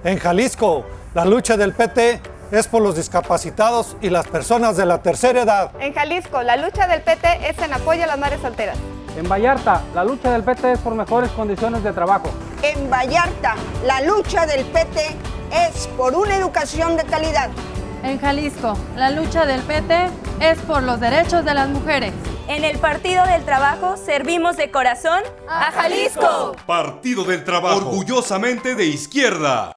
En Jalisco, la lucha del PT es por los discapacitados y las personas de la tercera edad. En Jalisco, la lucha del PT es en apoyo a las madres solteras. En Vallarta, la lucha del PT es por mejores condiciones de trabajo. En Vallarta, la lucha del PT es por una educación de calidad. En Jalisco, la lucha del PT es por los derechos de las mujeres. En el Partido del Trabajo servimos de corazón a Jalisco. Partido del Trabajo, orgullosamente de izquierda.